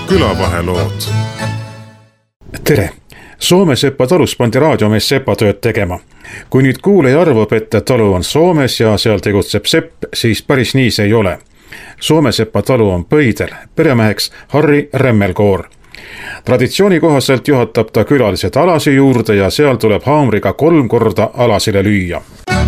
külavahelood. Tere! Soome-Sepa talus pandi raadiomees Sepa tööd tegema. Kui nüüd kuulaja arvab, et talu on Soomes ja seal tegutseb Sepp, siis päris nii see ei ole. Soome-Sepa talu on Pöidel, peremeheks Harri Remmelkoor. Traditsiooni kohaselt juhatab ta külalised alasi juurde ja seal tuleb haamriga 3 korda alasile lüüa.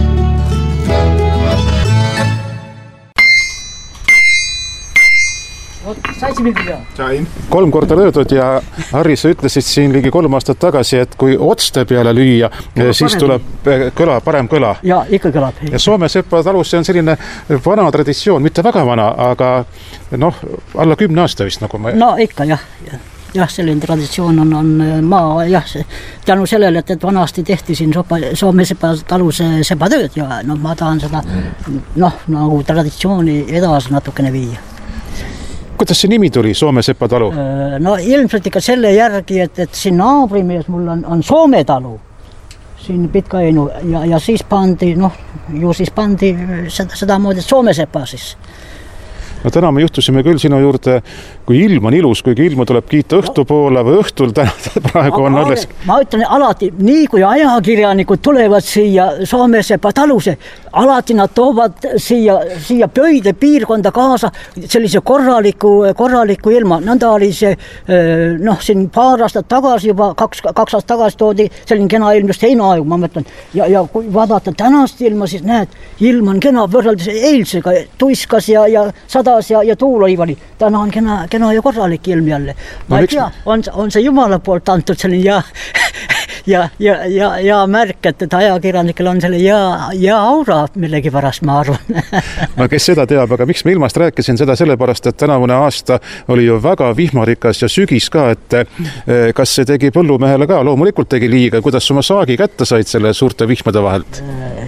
Sain. 3 korda löödud ja Harri, sa ütlesid siin ligi 3 aastat tagasi, et kui otste peale lüüa, siis tuleb kõla, parem kõla. Ja, ikka kõlab. Ja Soome-Sepa talus see on selline vana traditsioon, mitte väga vana, aga alla 10 aasta vist nagu ma... No ikka jah. Jah, selline traditsioon on maa, jah, tänu sellele, et vanasti tehti siin Soome-Sepa talus sepatööd ja ma tahan seda nagu traditsiooni edasi natukene viia. Kuidas see nimi tuli, Soome-Sepa talu? No ilmselt ikka selle järgi, et siin naabrimees mul on Soome talu, siin Pitkainu ja siis pandi, siis pandi seda moodi Soome-Sepa siis. No täna me juhtusime küll sinu juurde, kui ilm on ilus, kuigi ilma tuleb kiita õhtupoole või õhtul praegu on alles. Ma ütlen alati, nii kui ajakirjanikud tulevad siia Soome-Sepa taluse, alati nad toovad siia Pöide piirkonda kaasa sellise korraliku ilma. Nõnda oli see, siin paar aastat tagasi juba, 2 aastat tagasi toodi selline kena ilm just heinaaegu, ma mõtlen. Ja kui vaadata tänast ilma, siis näed, ilm on kena võrreldes eilsega, tuiskas ja sadas ja tuul oli. Täna on kena ja korralik ilm jälle. Ma ei tea, on see Jumala poolt antud selline ja märk, et ajakirjanikel on selle ja aura millegi pärast, ma arvan. No kes seda teab, aga miks ma ilmast rääkisin seda sellepärast, et tänavune aasta oli ju väga vihmarikas ja sügis ka, et kas see tegi põllumehele ka? Loomulikult tegi liiga. Kuidas oma saagi kätte said selle suurte vihmade vahelt?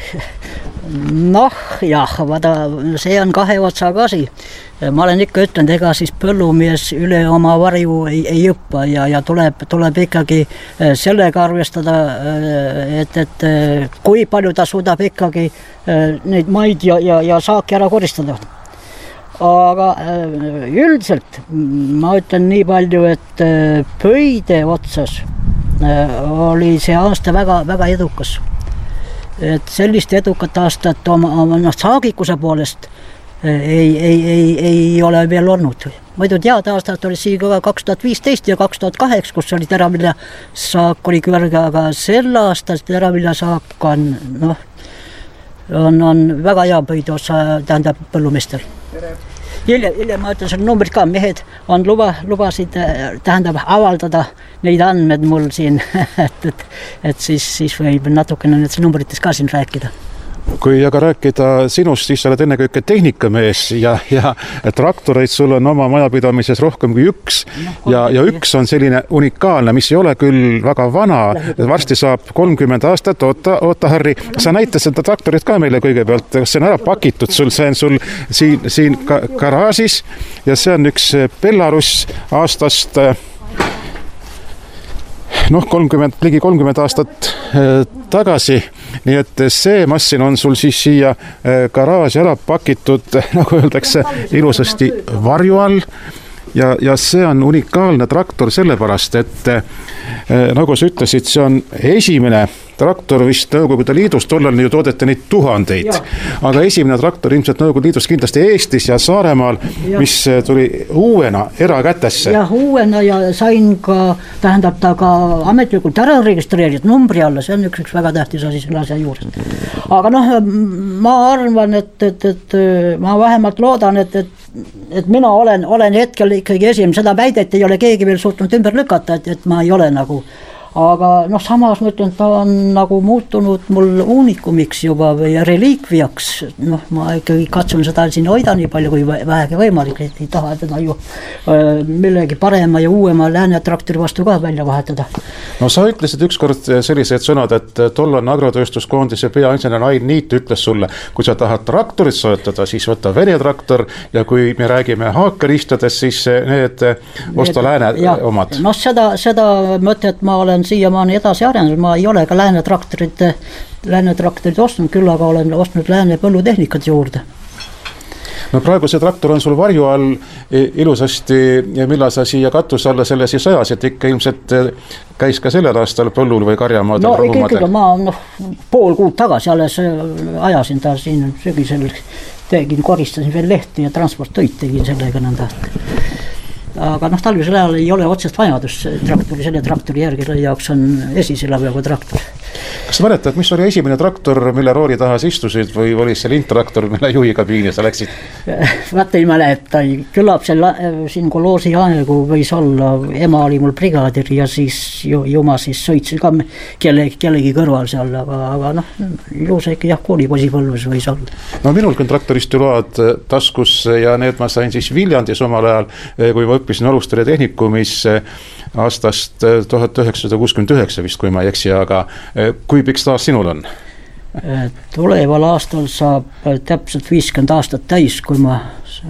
Vaata, see on 2 otsaga asi. Ma olen ikka ütlenud, ega siis põllumees üle oma varju ei õppa ja tuleb ikkagi sellega arvestada, et kui palju ta suudab ikkagi neid maid ja saaki ära koristada. Aga üldiselt ma ütlen nii palju, et Pöide otsas oli see aasta väga, väga edukas. Et sellist edukat aastat oma saagikuse poolest ei ole veel olnud. Muidu teada aastat oli siin 2015 ja 2008, kus oli teravilja saak oli kõrge, aga sel aastal teravilja saak on väga hea Pöide otsa, tähendab põllumestel. Hiljem ma ütlen selle numbrid ka, mehed on lubasid, tähendab avaldada neid andmed mul siin, et siis võib natukene need numbrites ka siin rääkida. Kui aga rääkida sinust, siis sa oled ennekõike tehnikamees ja traktoreid sul on oma majapidamises rohkem kui 1 ja 1 on selline unikaalne, mis ei ole küll väga vana, varsti saab 30 aastat, oota Harri, sa näita seda traktorit ka meile kõigepealt, kas see on ära pakitud sul, see on sul siin garaažis ja see on üks Belarus aastast ligi 30 aastat tagasi, nii et see massin on sul siis siia garaaži ära pakitud, nagu öeldakse, ilusasti varju all ja see on unikaalne traktor sellepärast, et nagu sa ütlesid, see on esimene traktor vist Nõukogude Liidus, tollal ju toodeti neid tuhandeid, aga esimene traktor ilmselt Nõukogude Liidus kindlasti Eestis ja Saaremaal, mis tuli uuena erakätesse. Jah, uuena ja sain ka, tähendab ta ka ametlikult ära registreeritud numbri alla, see on üks väga tähtis asi selle asja juures. Aga ma arvan, et ma vähemalt loodan, et mina olen hetkel ikkagi esimene, seda väidet ei ole keegi veel suutnud ümber lükata, et ma ei ole nagu. Aga samas mõtlen, ta on nagu muutunud mul uunikumiks juba või reliikviaks. Ma ikkagi katsun seda siin hoida nii palju kui vähegi võimalik, et ei taha teda ju millegi parema ja uuema lääne traktori vastu ka välja vahetada. No sa ütlesid ükskord sellised sõnad, et tollane agrotööstuskoondise peainsener Ain Niit ütles sulle, kui sa tahad traktorit soetada, siis võtta Vene traktor ja kui me räägime haakeristades, siis need osta lääne omad. Seda mõtet ma olen siiamaani edasi arenenud, ma ei ole ka lääne traktorid ostnud, küll aga olen ostnud lääne põllutehnikat juurde. No praegu see traktor on sul varju all ilusasti ja millal sa siia katus alla selle siis ajas, et ikka ilmselt käis ka sellel aastal põllul või karjamaadel? No ikkagi ma pool kuud tagasi alles ajasin ta siin sügisel, koristasin veel lehti ja transporttöid tegin sellega nõnda. Aga talvisel ajal ei ole otsest vajadus selle traktori järgi jaoks on esisilaveoga traktor. Kas sa mäletad, mis oli esimene traktor, mille rooli tahas istusid või oli see lintraktor, mille juhi kabiini sa läksid? Vaata ei mäleta, küllap siin koloosi aegu võis olla, ema oli mul brigaadir ja siis ju ma siis sõitsin ka kellegi kõrval seal, aga ilusa ikka kooliposipõlves võis olla. No minulgi on traktorist load taskus ja need ma sain siis Viljandis omal ajal, kui ma õppisin Alustaja tehnikumis aastast 1969 vist, kui ma ei eksi, aga kui pikk taas sinul on? Tuleval aastal saab täpselt 50 aastat täis, kui ma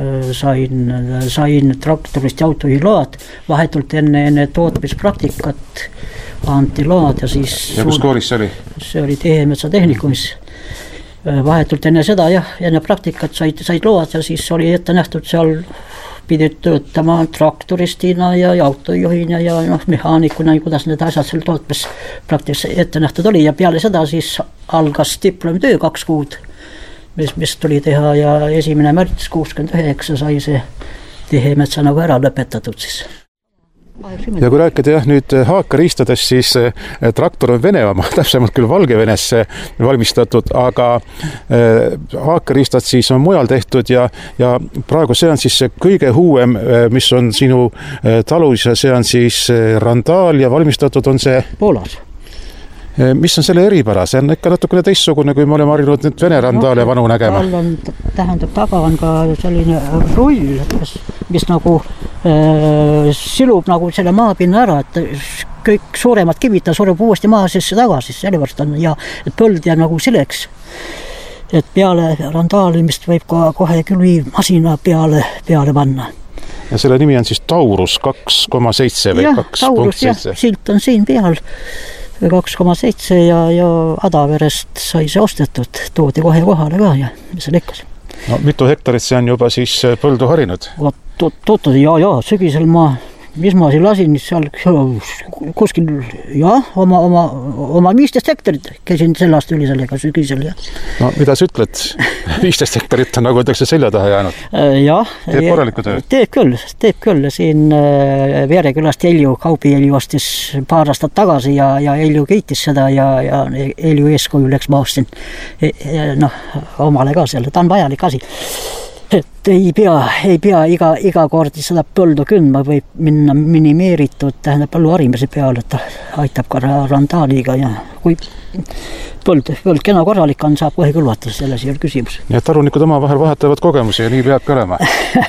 sain traktorist ja autojuhi load, vahetult enne tootmispraktikat anti load ja siis... Ja kus koolis see oli? See oli Tehemetsa tehnikumis. Vahetult enne seda, enne praktikat said load ja siis oli ette nähtud seal pidid töötama traktoristina ja autojuhina ja mehaanikuna, kuidas need asjad seal tootmis praktiliselt ette nähtud oli ja peale seda siis algas diplomitöö 2 kuud, mis tuli teha ja 1. märts 69 sai see Tehemetsa nagu ära lõpetatud siis. Ja kui rääkida nüüd haakariistadest, siis traktor on Vene oma, täpsemalt küll Valgevenesse valmistatud, aga haakariistad siis on mujal tehtud ja praegu see on siis see kõige uuem, mis on sinu talus ja see on siis Randaal ja valmistatud on see Poolas. Mis on selle eripära? See on ikka natukene teistsugune, kui me oleme harjunud nüüd Vene randaale vanu nägema. Tähendab, taga on ka selline rull, mis nagu silub nagu selle maapinna ära, et kõik suuremad kivid ta sureb uuesti maa sisse tagasi, sellepärast on ja põld jääb nagu sileks. Et peale randaalimist võib kohe külvi masina peale panna. Ja selle nimi on siis Taurus 2,7 või 2.7? Taurus, silt on siin peal. 2,7 ja Adaverest sai see ostetud, toodi kohe kohale ka ja mis see lekkas. No, mitu hektarit see on juba siis põldu harinud? Sügisel mis ma siin lasin, seal kuskil oma 15 hektarit käisin selle aasta üli sellega sügisel. No mida sa ütled? 15 hektarit on nagu ütlekse selja taha jäänud. Teeb korralikku töö? Teeb küll. Siin Verekülast Kaubi Helju ostis paar aastat tagasi ja Helju kiitis seda ja Helju eeskuju läks ma ostin omale ka selle, ta on vajalik asi. Et ei pea iga kord seda põldu kündma, võib minna minimeeritud põllu harimise peale, et ta aitab ka randaaliga ja kui põld kena korralik on, saab kohe külvata, selles ei ole küsimus. Nii et tarunikud oma vahel vahetavad kogemusi ja nii peab ka olema?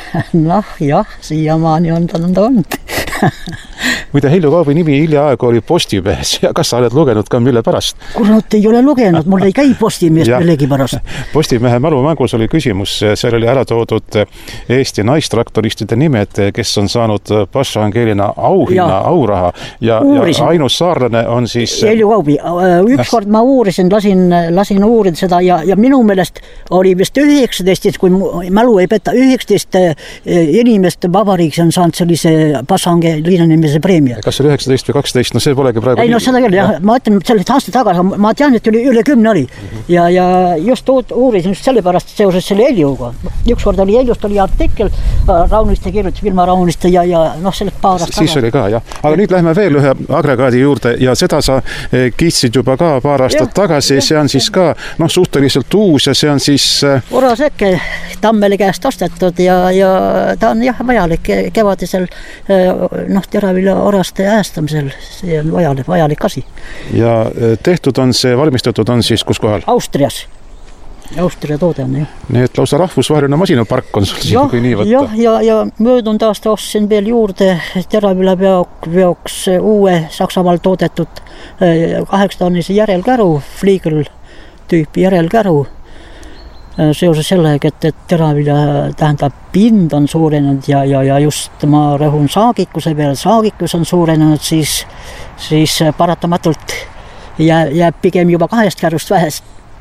Siiamaani on ta nõnda olnud. Muide, Helju Kaubi nimi hiljaaegu oli Postimehes ja kas sa oled lugenud ka mille pärast? Kurat, ei ole lugenud, mul ei käi Postimees millegi pärast. Postimehe mälumängus oli küsimus, seal oli ära toodud Eesti naistraktoristide nimed, kes on saanud Paša Angelina auhinna, auraha ja ainus saarlane on siis... Helju Kaubi, ükskord ma uurisin, lasin uurida seda ja minu meelest oli vist 19, kui mälu ei peta, 19 inimest vabariigis on saanud sellise Paša Angelina nimise preemia. Kas oli 19 või 12? No see polegi praegu... Ei, seda küll, ma ütlen sellest aasta tagasi, ma tean, et üle 10 oli. Ja just uurisin just sellepärast seoses selle Heljuga. Ükskord oli Heljust oli artikkel, Rauniste kirjutas, Vilma Rauniste ja sellest paar aastat siis oli ka, jah. Aga nüüd lähme veel ühe agregaadi juurde ja seda sa kiitsid juba ka paar aastat tagasi. See on siis ka suhteliselt uus ja see on siis... Urasäkke Tammeli käest ostetud ja ta on vajalik kevadisel teravilja oraste äästamisel, see on vajalik asi. Ja tehtud on see, valmistatud on siis kus kohal? Austrias. Austria toode on, jah. Nii et lausa rahvusvaheline masinapark on sul siin, kui nii võtta. Ja möödunud aasta ostsin veel juurde teravilja veoks uue Saksamaal toodetud 8-tonnise järelkäru, Fliegel tüüpi järelkäru. Seoses sellega, et teravilja tähendab pind on suurenenud ja just ma rõhun saagikuse peale, saagikus on suurenenud, siis paratamatult jääb pigem juba 2 kärust vähest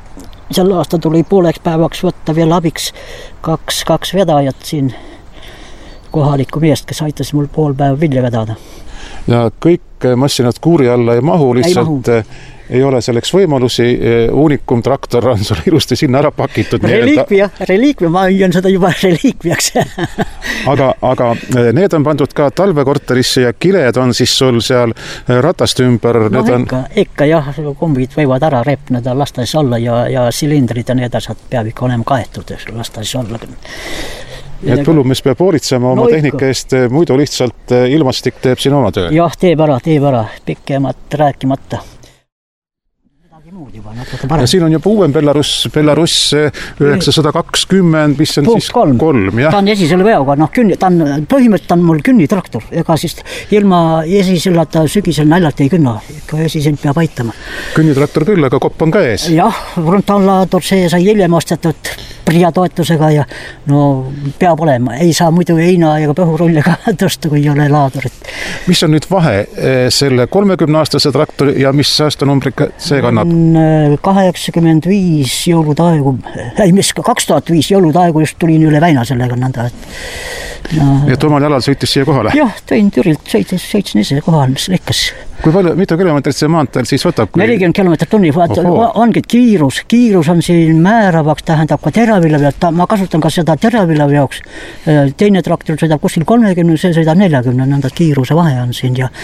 sel aasta tuli pooleks päevaks võtta veel abiks kaks vedajat siin kohalikku meest, kes aitas mul pool päeva vilja vedada. Ja kõik massinad kuuri alla ei mahu, lihtsalt ei ole selleks võimalusi. Uunikum traktor on sul ilusti sinna ära pakitud. Reliikvia, ma hüüan seda juba reliikviaks. aga need on pandud ka talvekorterisse ja kiled on siis sul seal ratast ümber. No ikka jah, kombid võivad ära repneda lastas olla ja silindrid ja need asjad peab ikka olema kaetud lastas olla. Et põllumees peab hoolitsema oma tehnika eest, muidu lihtsalt ilmastik teeb siin oma töö. Jah, teeb ära, pikemat rääkimata. Ja siin on juba uuem Belarus 920, mis on siis 3. Ta on esisele veoga, põhimõtteliselt on mul künnitraktor, ega siis ilma esisellata sügisel naljalt ei künna, ikka esisel peab aitama. Künnitraktor küll, aga kopp on ka ees. Jah, frontallaator see sai hiljem ostetud PRIA toetusega ja peab olema, ei saa muidu heina ega põhurulliga tõsta, kui ei ole laadorit. Mis on nüüd vahe selle 30-aastase traktori ja mis aastanumbrik see kannab? 85 jõulutaegu, 2005 jõulutaegu just tulin üle väina sellega nõnda. Et omal jalal sõitis siia kohale? Jah, tõin Türilt, sõitsin ise kohal, lõikas. Kui palju, mitu kilomeetrit see maanteel siis võtab? 40 kilomeetrit tunni, ongi kiirus on siin määravaks, tähendab ka teravilla pealt, ma kasutan ka seda teravilla veoks, teine traktor sõidab kuskil 30, see sõidab 40, nõnda kiiruse vahe on siin ja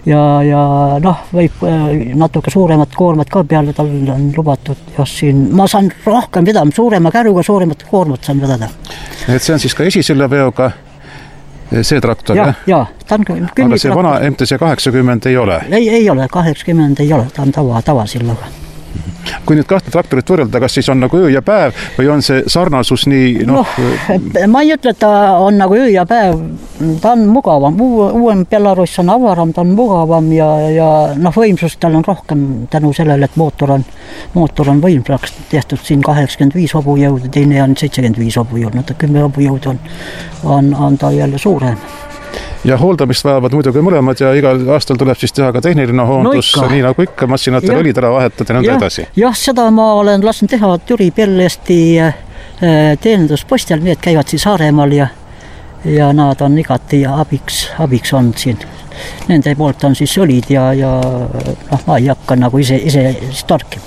võib natuke suuremat koormat ka peale, tal on lubatud ja siin ma saan rohkem vedama, suurema käruga suuremat koormat saan vedada. Et see on siis ka esiselle veoga see traktor, jah? Jaa, ta on künnitraktor. Aga see vana MTC 80 ei ole? Ei ole, 80 ei ole, ta on tavasillaga. Kui nüüd kahte traktorit võrrelda, kas siis on nagu öö ja päev või on see sarnasus nii? Ma ei ütle, et ta on nagu öö ja päev, ta on mugavam, uuem Belarus on avaram, ta on mugavam ja võimsust tal on rohkem tänu sellele, et mootor on võimsaks tehtud siin 85 hobujõudu, teine on 75 hobujõudu, 10 hobujõudu on ta jälle suurem. Ja hooldamist vajavad muidugi mõlemad ja igal aastal tuleb siis teha ka tehniline hoondus, nii nagu ikka massinatel õlid ära vahetada ja nõnda edasi. Jah, seda ma olen lasknud teha Türi Bellesti teeninduspostel, need käivad siis Saaremaal ja nad on igati abiks on siin. Nende poolt on siis õlid ja ma ei hakka nagu ise tarkima.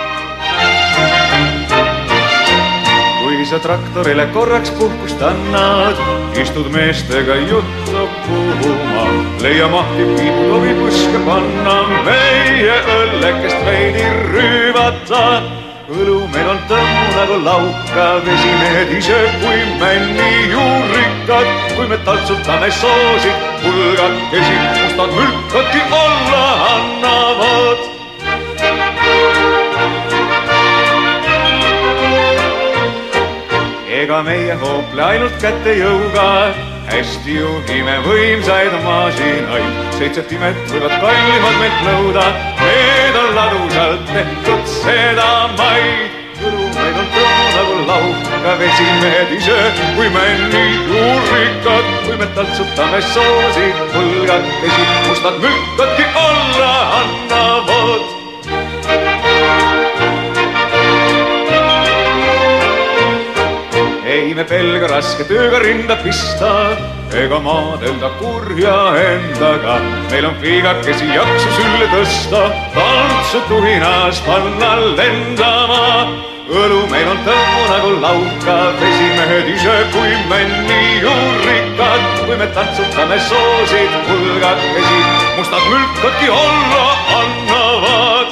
Sa traktorile korraks puhkust annad, istud meestega juttu puhuma, leia mahti piibu tovi põske panna, meie õllekest veidi rüüvata. Õlu meil on tõmmu nagu lauka, vesimehed ise kui männi juurikad, kui me taltsutame soosid, pulgakesi mustad mülkadki olla annavad. Ega meie hoople ainult kätte jõuga, hästi juhime võimsaid masinaid. 7 timet võivad kallimad meilt nõuda, need on ladusalt tehtud sedamaid. Õlu meil on tõmmu nagu lauka, vesimehed ise kui männi juurikad, kui me taltsutame soosid, põlgakesi mustad mülkadki olla annavad. Ei me pelga raske tööga rinda pista, ega maadelda kurja endaga. Meil on piigakesi jaksu sülle tõsta, tantsu tuhinas panna lendama. Õlu meil on tõmmu nagu lauka, vesimehed ise kui männi juurikad, kui me tantsutame soosid, pulgakesi mustad mülkadki olla annavad.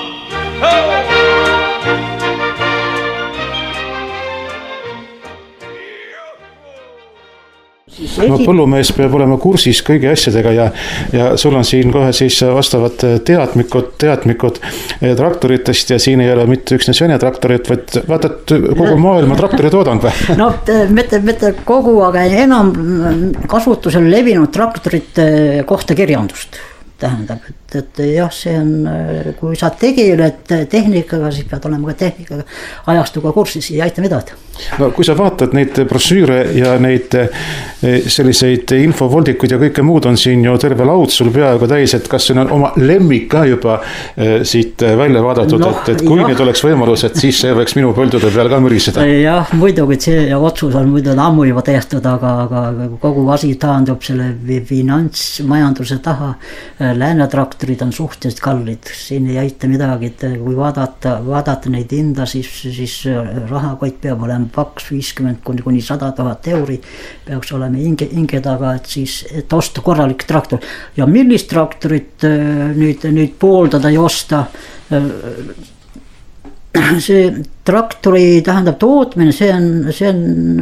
Põllumees peab olema kursis kõigi asjadega ja sul on siin kohe siis vastavad teadmikud traktoritest ja siin ei ole mitte üksnes Vene traktorit, vaid vaatad kogu maailma traktoritoodang või? Mitte kogu, aga enam kasutusel levinud traktorite kohta kirjandust. tähendab, et jah, see on, kui sa tegeled tehnikaga, siis pead olema ka tehnikaga ajastuga kursis ja aita midagi. No kui sa vaatad neid brošüüre ja neid selliseid infovoldikuid ja kõike muud on siin ju terve laud sul peaaegu täis, et kas see on oma lemmik ka juba siit välja vaadatud, no, et kui nüüd oleks võimalus, et siis see võiks minu põldude peal ka müriseda. Jah, muidugi see otsus on muidu ammu juba tehtud, aga kogu asi taandub selle finantsmajanduse taha. Läänetraktorid on suhteliselt kallid, siin ei aita midagi, et kui vaadata neid hinda, siis rahakott peab olema paks 50 kuni 100 000 euri peaks olema inge taga, et osta korralik traktor. Ja millist traktorit nüüd pooldada ja osta? See traktori tähendab tootmine, see on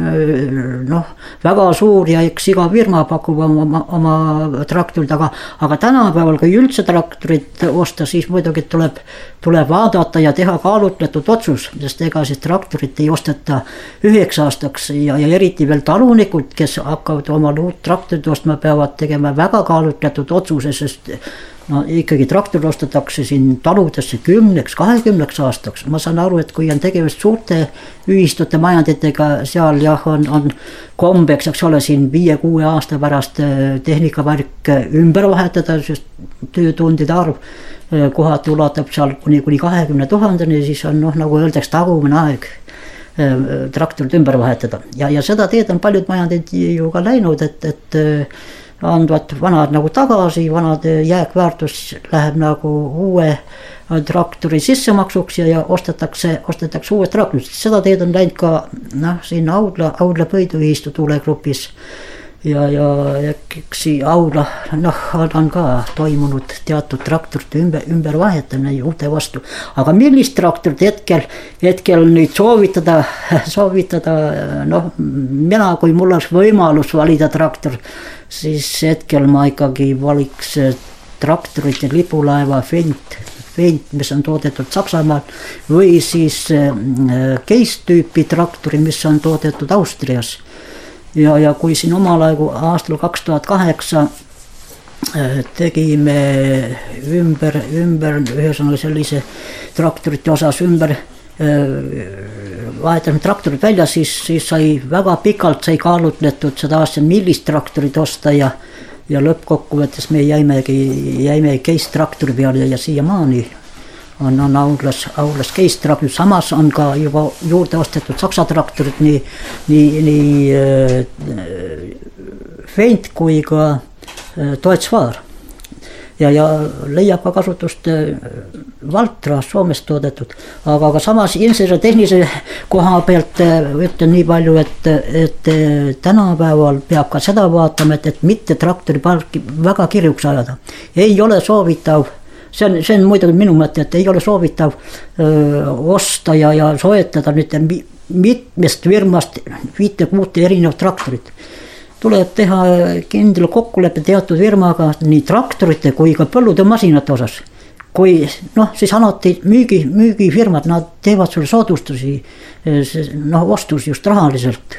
väga suur ja eks iga firma pakub oma traktorid, aga tänapäeval, kui üldse traktorit osta, siis muidugi tuleb vaadata ja teha kaalutletud otsus, sest ega siis traktorit ei osteta 9 aastaks ja eriti veel talunikud, kes hakkavad oma uut traktorit ostma, peavad tegema väga kaalutletud otsuse, sest ikkagi traktor ostetakse siin taludesse 10-20 aastaks. Ma saan aru, et kui on tegevust suurte ühistute majanditega, seal jah on kombeks, eks ole, siin 5-6 aasta pärast tehnikavärk ümber vahetada, sest töötundide arv kohati ulatab seal kuni 20 000, siis on nagu öeldaks tagumine aeg traktorit ümber vahetada. Ja seda teed on paljud majandid ju ka läinud, et andvad vanad nagu tagasi, vanad jääkväärtus läheb nagu uue traktori sissemaksuks ja ostetakse uued traktorid. Seda teed on läinud ka siin Audla Põiduühistu tulegrupis ja Audla on ka toimunud teatud traktorite ümber vahetamine uute vastu. Aga millist traktorit hetkel nüüd soovitada, mina kui mul oleks võimalus valida traktor, siis hetkel ma ikkagi valiks traktorite lipulaeva Fendt, mis on toodetud Saksamaal, või siis case-tüüpi traktori, mis on toodetud Austrias. Ja kui siin omal aegu aastal 2008 tegime ümber ühesõnaga sellise traktorite osas vahetasime traktorid välja, siis sai väga pikalt kaalutletud seda asja, millist traktorit osta ja lõppkokkuvõttes me jäime case traktori peale ja siiamaani on Audlas case traktorid, samas on ka juba juurde ostetud Saksa traktorid, nii Fendt kui ka Deutz-Fahr. Ja leiab ka kasutust Valtra Soomest toodetud, aga samas inseneritehnilise koha pealt ütlen nii palju, et tänapäeval peab ka seda vaatama, et mitte traktori parki väga kirjuks ajada. Ei ole soovitav, see on muidugi minu mõte, et ei ole soovitav osta ja soetada nüüd mitmest firmast 5-6 erinevat traktorit. Tuleb teha kindla kokkuleppe teatud firmaga nii traktorite kui ka põllude masinate osas. Kui siis alati müügifirmad, nad teevad sulle soodustusi, ostus just rahaliselt.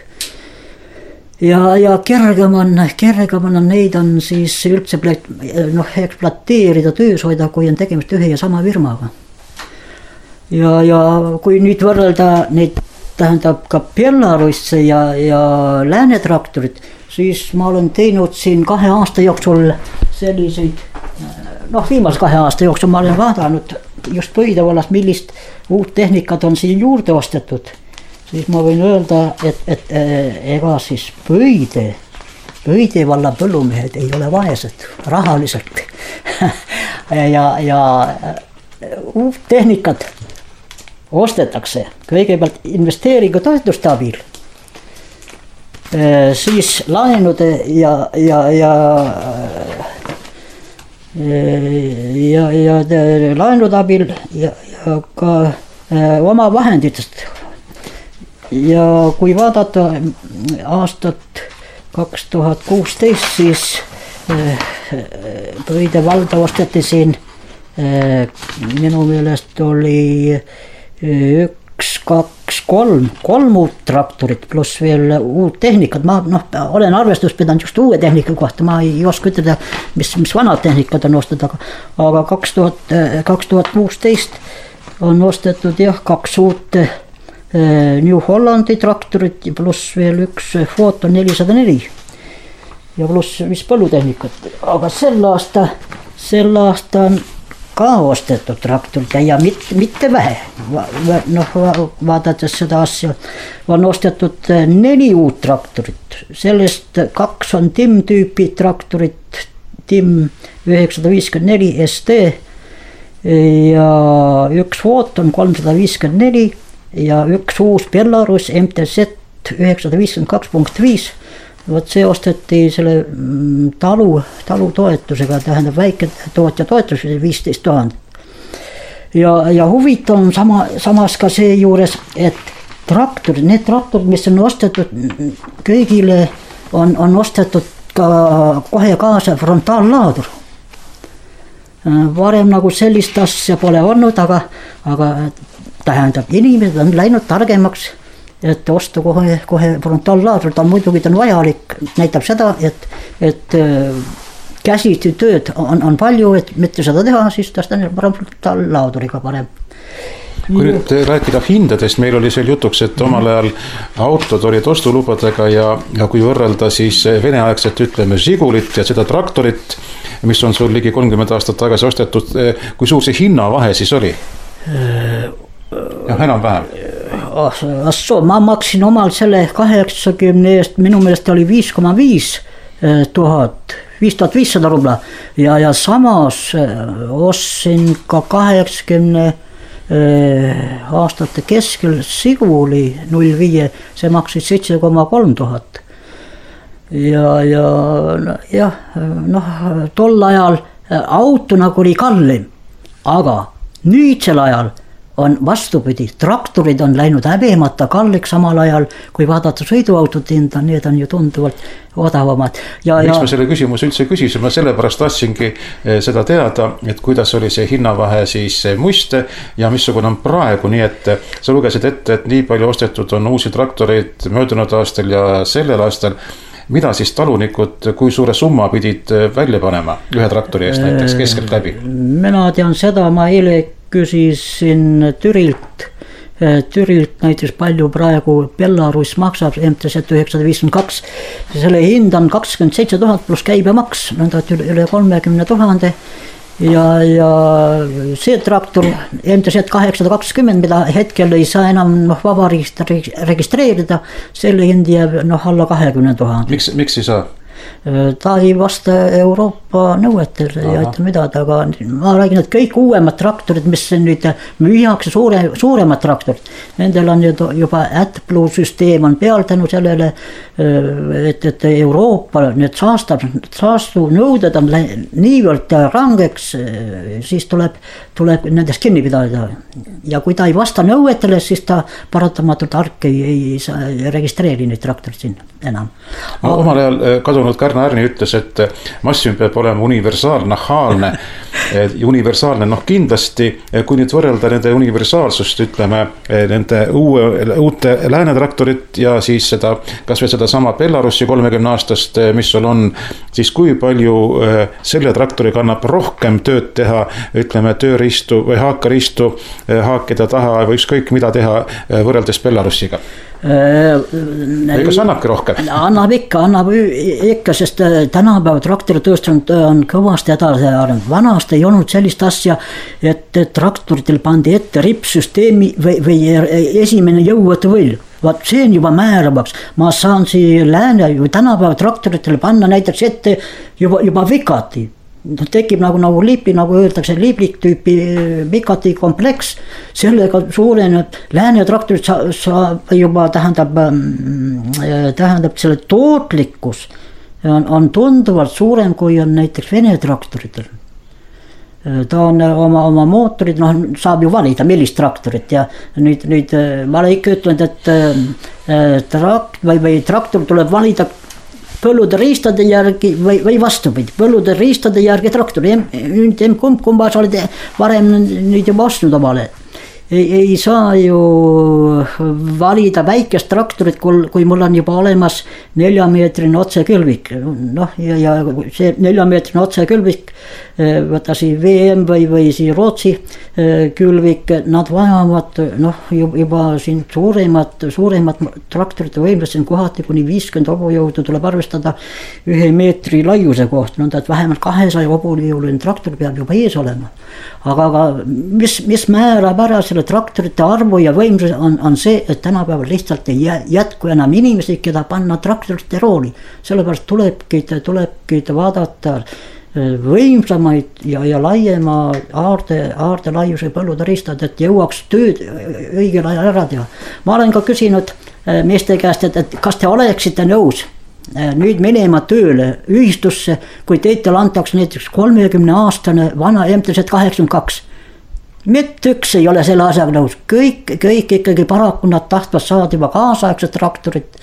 Ja kergem on neid on siis üldse ekspluateerida, töös hoida, kui on tegemist ühe ja sama firmaga. Ja kui nüüd võrrelda neid, tähendab ka Belarusse ja läänetraktorid, siis ma olen teinud siin 2 aasta jooksul selliseid, viimase 2 aasta jooksul ma olen vaadanud just Pöide vallas, millist uut tehnikat on siin juurde ostetud. Siis ma võin öelda, et ega siis Pöide valla põllumehed ei ole vaesed rahaliselt. ja uut tehnikat ostetakse kõigepealt investeeringu toetuste abil, siis laenude ja laenude abil ja ka oma vahenditest. Ja kui vaadata aastat 2016, siis Pöide valda osteti siin, minu meelest oli 1, 2, kolm uut traktorit pluss veel uut tehnikat, ma olen arvestust pidanud just uue tehnika kohta, ma ei oska ütelda, mis vanad tehnikad on ostetud, aga 2016 on ostetud jah 2 uut New Hollandi traktorit ja pluss veel üks Foton 404 ja pluss 5 põllutehnikat, aga sel aasta on ka ostetud traktorit ja mitte vähe, vaadates seda asja, on ostetud 4 uut traktorit, sellest 2 on TIM tüüpi traktorit, TIM 954 ST ja üks Foton 354 ja üks uus Belarus MTZ 952.5. Vot see osteti selle talu toetusega, tähendab väiketootja toetus 15 000. Ja huvitav on samas ka see juures, et need traktorid, mis on ostetud kõigile, on ostetud ka kohe kaasa frontaalladur. Varem nagu sellist asja pole olnud, aga tähendab, inimesed on läinud targemaks, et osta kohe frontaalladur, ta muidugi on vajalik, näitab seda, et käsiti tööd on palju, et mitte seda teha, siis ta on frontaallaaduriga parem. Kui nüüd rääkida hindadest, meil oli seal jutuks, et omal ajal autod olid ostulubadega ja kui võrrelda siis veneaegset, ütleme, Žigulit ja seda traktorit, mis on sul ligi 30 aastat tagasi ostetud, kui suur see hinnavahe siis oli? Jah, enam-vähem. Ma maksin omal selle 80 eest, minu meelest oli 5500 rubla ja samas ostsin ka 80 aastate keskel Žiguli 05, see maksis 7,3 tuhat. Ja tol ajal auto nagu oli kallim, aga nüüdsel ajal on vastupidi, traktorid on läinud häbemata kalliks samal ajal, kui vaadata sõiduautot hinda, need on ju tunduvalt odavamad. Miks ma selle küsimuse üldse küsisin, ma sellepärast tahtsingi seda teada, et kuidas oli see hinnavahe siis muiste ja missugune on praegu, nii et sa lugesid ette, et nii palju ostetud on uusi traktoreid möödunud aastal ja sellel aastal. Mida siis talunikud, kui suure summa pidid välja panema ühe traktori eest näiteks keskelt läbi? Mina tean seda, ma eile küsisin Türilt näiteks palju praegu Belarus maksab MTZ 952, selle hind on 27 000 pluss käibemaks, nõnda üle 30 000 ja see traktor MTZ 820, mida hetkel ei saa enam vabariigist registreerida, selle hind jääb alla 20 000. Miks ei saa? Ta ei vasta Euroopa nõuetel ja ütle midagi, aga ma räägin, et kõik uuemad traktorid, mis nüüd müüakse, suuremad traktorid, nendel on juba AdBlue süsteem on peal tänu sellele, et Euroopa need saastunõuded on niivõrd rangeks, siis tuleb nendest kinni pidada ja kui ta ei vasta nõuetele, siis ta paratamatult ark ei registreeri neid traktorid sinna enam. Omal ajal kadunud Kärna Ärni ütles, et massin peab olema universaalne, kindlasti, kui nüüd võrrelda nende universaalsust, ütleme, nende uute läänetraktorit ja siis kas või seda sama Belarusi 30 aastast, mis sul on, siis kui palju selle traktoriga annab rohkem tööd teha, ütleme, tööriistu või haakariistu haakida taha või ükskõik mida teha võrreldes Belarusiga? Kas annabki rohkem? Annab ikka, sest tänapäeva traktoritööstus on kõvasti edasi arendanud. Vanast ei olnud sellist asja, et traktoritel pandi ette rippsüsteemi või esimene jõuvõtuvõll. Vaat see on juba määravaks. Ma saan lääne tänapäeva traktoritel panna näiteks ette juba vikati. Tekib nagu lipi, nagu öeldakse, liblik tüüpi vikati kompleks, sellega suureneb lääne traktorid saab juba tähendab selle tootlikkus on tunduvalt suurem, kui on näiteks Vene traktoritel. Ta on oma mootorid, saab ju valida, millist traktorit ja nüüd ma olen ikka ütlenud, et traktor tuleb valida põllude riistade järgi või vastupidi, põllude riistade järgi traktori, kumba sa oled varem nüüd juba ostnud omale ei saa ju valida väikest traktorit, kui mul on juba olemas 4-meetrine otsekülvik. Noh, ja see 4-meetrine otsekülvik, võta siin VM või siin Rootsi külvik, nad vajavad juba siin suuremat traktorite võimlust, kohati kuni 50 hobujõudu tuleb arvestada 1 meetri laiuse kohta, nõnda et vähemalt 200 hobujõuline traktor peab juba ees olema. Aga mis määrab ära selle traktorite arvu ja võimsus on see, et tänapäeval lihtsalt ei jätku enam inimesi, keda panna traktorite rooli. Sellepärast tulebki vaadata võimsamaid ja laiema aarde laiuse põllutariistad, et jõuaks tööd õigel ajal ära teha. Ma olen ka küsinud meeste käest, et kas te oleksite nõus nüüd minema tööle ühistusse, kui teitele antaks näiteks 30-aastane vana MTZ82. Mitte üks ei ole selle asjaga nõus, kõik ikkagi paraku nad tahtvad saada juba kaasaegset traktorit,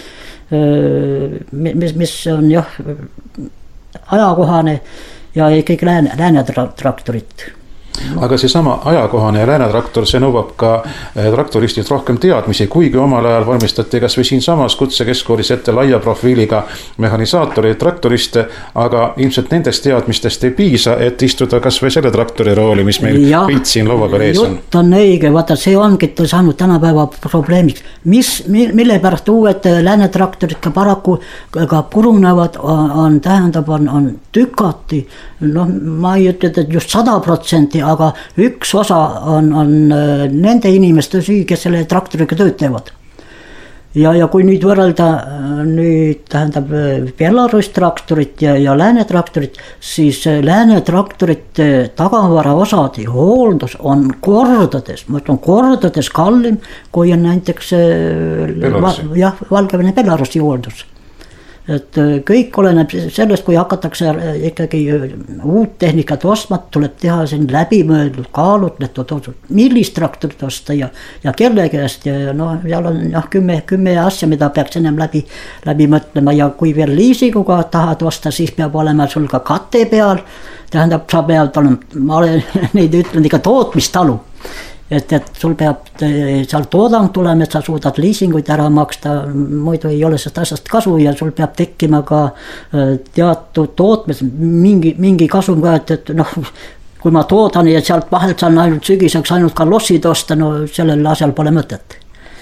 mis on ajakohane ja ikkagi lääne traktorit. Aga see sama ajakohane ja läänetraktor, see nõuab ka traktoristid rohkem teadmisi, kuigi omal ajal valmistati kas või siin samas kutsekeskkoolis ette laia profiiliga mehanisaatori traktoriste, aga ilmselt nendest teadmistest ei piisa, et istuda kas või selle traktori rooli, mis meil pilt siin laua peal ees on. Jutt on õige, vaata see ongi saanud tänapäeva probleemiks, mille pärast uued läänetraktorid ka paraku ka purunevad, on tükati, ma ei ütle, et just 100%, aga üks osa on nende inimeste süü, kes selle traktoriga tööd teevad. Ja kui nüüd võrrelda Belarus traktorit ja lääne traktorit, siis lääne traktorite tagavara osad ja hooldus on kordades kallim, kui on näiteks Valgevene Belarusi hooldus. Et kõik oleneb sellest, kui hakatakse ikkagi uut tehnikat ostma, tuleb teha siin läbimõeldud, kaalutletud otsus, millist traktorit osta ja kelle käest ja seal on 10 asja, mida peaks ennem läbi mõtlema ja kui veel liisiguga tahad osta, siis peab olema sul ka kate peal, tähendab, sa pead olema, ma olen neid ütlen ikka tootmistalu. Et sul peab seal toodang tulema, et sa suudad liisinguid ära maksta, muidu ei ole sellest asjast kasu ja sul peab tekkima ka teatud tootmes mingi kasum ka, et kui ma toodan ja sealt vahelt saan ainult sügiseks ainult ka lossid osta, sellel asjal pole mõtet.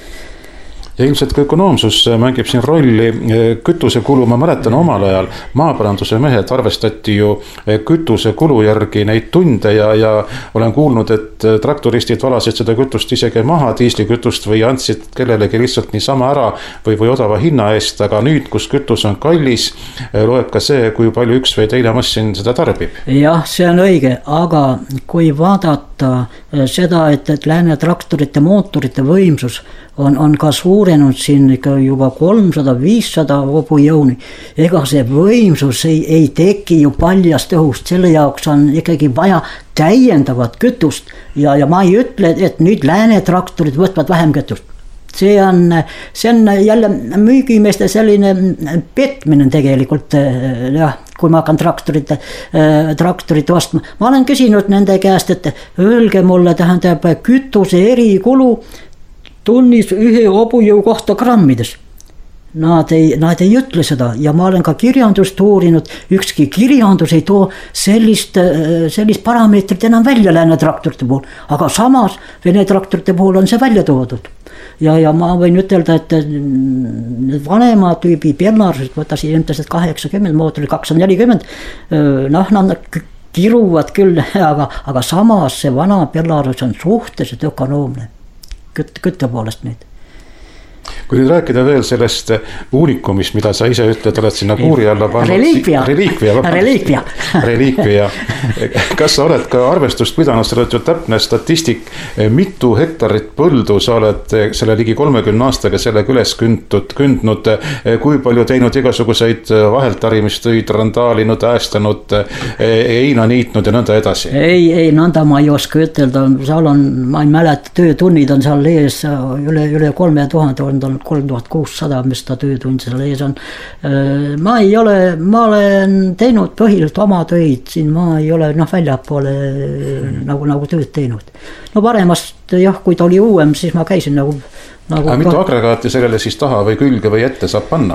Ja ilmselt ka ökonoomsus mängib siin rolli, kütusekulu, ma mäletan omal ajal, maaparanduse mehed arvestati ju kütusekulu järgi neid tunde ja olen kuulnud, et traktoristid valasid seda kütust isegi maha, diislikütust või andsid kellelegi lihtsalt niisama ära või odava hinna eest, aga nüüd, kus kütus on kallis, loeb ka see, kui palju üks või teine massin seda tarbib. Jah, see on õige, aga kui vaadata seda, et lääne traktorite mootorite võimsus on ka suurenud siin ikka juba 300-500 hobujõuni. Ega see võimsus ei teki ju paljast õhust, selle jaoks on ikkagi vaja täiendavat kütust ja ma ei ütle, et nüüd lääne traktorid võtvad vähem kütust. See on jälle müügimeeste selline petmine tegelikult, kui ma hakkan traktorit ostma. Ma olen küsinud nende käest, et öelge mulle, tähendab kütuse erikulu tunnis 1 hobujõu kohta grammides. Nad ei ütle seda ja ma olen ka kirjandust uurinud, ükski kirjandus ei too sellist parameetrit enam välja lääne traktorite puhul, aga samas Vene traktorite puhul on see välja toodud. Ja ma võin ütelda, et vanema tüübi Belarusist, võtasin MTZ80 mootori 240, nad kiruvad küll, aga samas see vana Belarus on suhteliselt ökonoomne. Kütte poolest nüüd. Kui nüüd rääkida veel sellest uunikumist, mida sa ise ütled, oled sinna kuuri alla pannud. Reliikvia. Kas sa oled ka arvestust pidanud, sa oled ju täpne statistik, mitu hektarit põldu sa oled selle ligi 30 aastaga sellega üles kündnud, kui palju teinud igasuguseid vaheltarimistöid, randaalinud, äästanud, heina niitnud ja nõnda edasi? Ei, nõnda ma ei oska ütelda, seal on, ma ei mäleta, töötunnid on seal ees üle 3000 on ainult 3600, mis ta töötund seal ees on. Ma olen teinud põhiliselt oma töid, siin ma ei ole väljapoole nagu tööd teinud. No paremast jah, kui ta oli uuem, siis ma käisin nagu aga mitu agregaati sellele siis taha või külge või ette saab panna?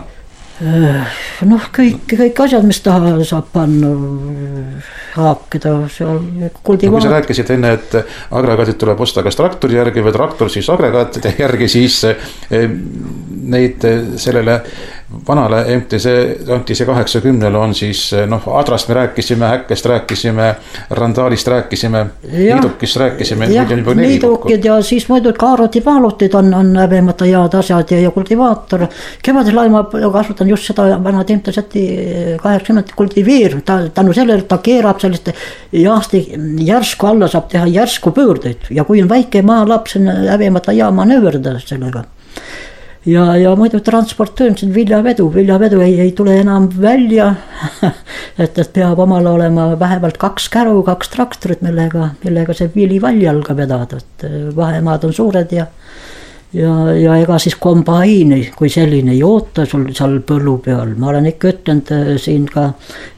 Kõik asjad, mis taha saab panna, haakida seal kuldivaat. Kui sa rääkisid enne, et agregaatid tuleb osta kas traktori järgi või traktor siis agregaatide järgi, siis neid sellele vanale MTC 80 on siis Adrast me rääkisime, Häkkest rääkisime, Randaalist rääkisime, Niidukist rääkisime. Jah, niidukid ja siis muidugi kaarotipaalutid on häbemata head asjad ja kultivaator. Kevadel ma kasutan just seda vanad MTZ 80 kultiveer, tänu sellele, et ta keerab sellist jaasti järsku alla, saab teha järsku pöördeid ja kui on väike maalaps, on häbemata hea manööverda sellega. Ja muidu transportöör, see on viljavedu ei tule enam välja, et peab omal olema vähemalt 2 käru, 2 traktorit, millega see vili välja algab vedada, et vahemaad on suured ja ega siis kombaini kui selline ei oota sul seal põllu peal. Ma olen ikka ütlenud siin ka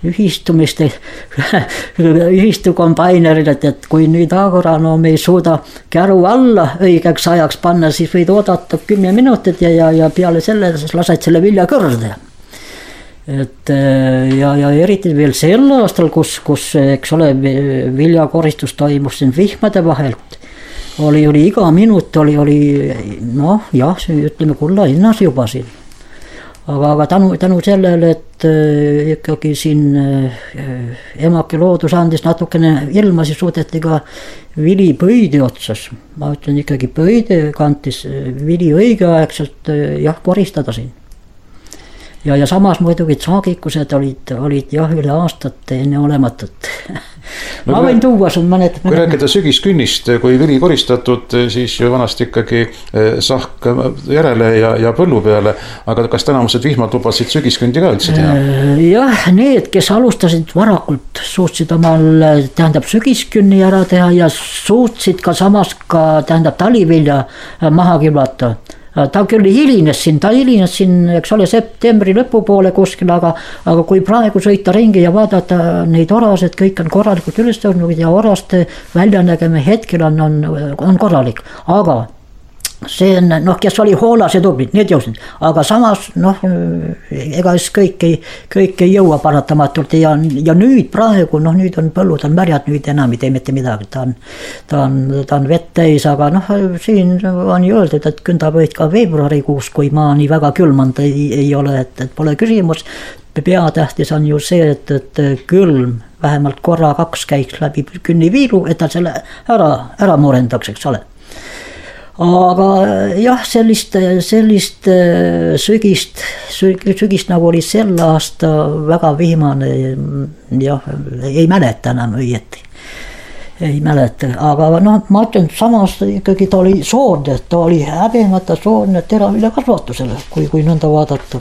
ühistu kombainerile, et kui nüüd agronoom ei suuda käru alla õigeks ajaks panna, siis võid oodata 10 minutit ja peale selle lased selle vilja kõrde. Et ja eriti veel sel aastal, kus eks ole viljakoristus toimus siin vihmade vahelt, oli iga minut oli ütleme kulla hinnas juba siin. Aga tänu sellele, et ikkagi siin emake loodus andis natukene ilma, siis suudeti ka vili pöide otsas. Ma ütlen ikkagi pöide kantis vili õigeaegselt koristada siin. Ja samas muidugi saagikused olid üle aastat enne olematut. Ma võin tuua sun mõned. Kui rääkida sügiskünnist, kui vili koristatud, siis ju vanasti ikkagi sahk järele ja põllu peale, aga kas tänamused vihmad lubasid sügiskündi ka üldse teha? Jah, need, kes alustasid varakult, suutsid omal sügiskünni ära teha ja suutsid ka samas talivilja maha kivlata. Ta küll hilines siin, eks ole, septembri lõpupoole kuskil, aga kui praegu sõita ringi ja vaadata neid orased, kõik on korralikult üles tõusnud ja oraste väljanägeme hetkel on korralik, aga see on, kes oli hoolas ja tublid, need jõudsid, aga samas, ega siis kõik ei jõua paratamatult ja nüüd praegu, nüüd on põllud on märjad, nüüd enam ei tee mitte midagi, ta on vett täis, aga siin on ju öeldud, et künda võid ka veebruarikuus, kui maa nii väga külmand ei ole, et pole küsimus. Peatähtis on ju see, et külm vähemalt korra 2 käiks läbi künniviilu, et ta selle ära murendaks, eks ole. Aga jah, sellist sügist nagu oli sel aasta väga vihmane, ei mäleta enam õieti. Ei mäleta, aga ma ütlen, samas ikkagi ta oli soodne, ta oli häbemata soodne teravilja kasvatusele, kui nõnda vaadata.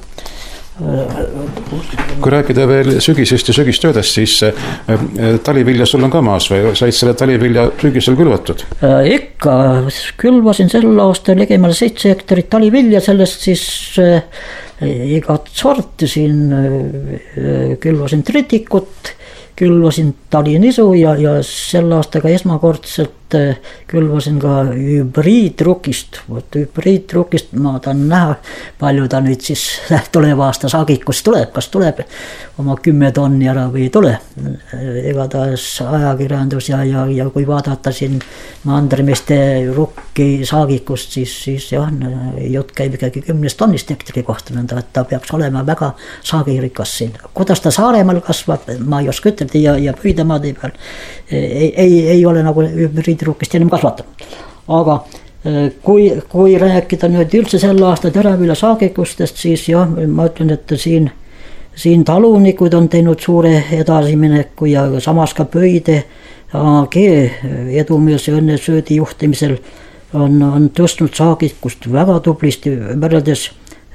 Kui rääkida veel sügisest ja sügistöödest, siis talivilja sul on ka maas või said selle talivilja sügisel külvatud? Ikka, külvasin sel aastal ligemale 7 hektarit talivilja, sellest siis igat sorti siin külvasin tritikut, külvasin talinisu ja sel aastaga esmakordselt külvasin ka hübriidrukist. Hübriidrukist ma tahan näha, palju ta nüüd siis tuleva aasta saagikust tuleb, kas tuleb oma 10 tonni ära või ei tule. Igatahes ajakirjandus ja kui vaadata siin mandrimeeste rukki saagikust, siis jah, jutt käib ikkagi 10 tonnist hektari kohta, et ta peaks olema väga saagirikas siin. Kuidas ta Saaremaal kasvab, ma ei oska ütelda ja püüdemaade peal ei ole nagu hübriidrukist enam kasvatanud. Aga kui rääkida nüüd üldse selle aasta teravilja saagikustest, siis jah, ma ütlen, et siin talunikud on teinud suure edasimineku ja samas ka Pöide AG edumeelse Õnne Söödi juhtimisel on tõstnud saagikust väga tublisti võrreldes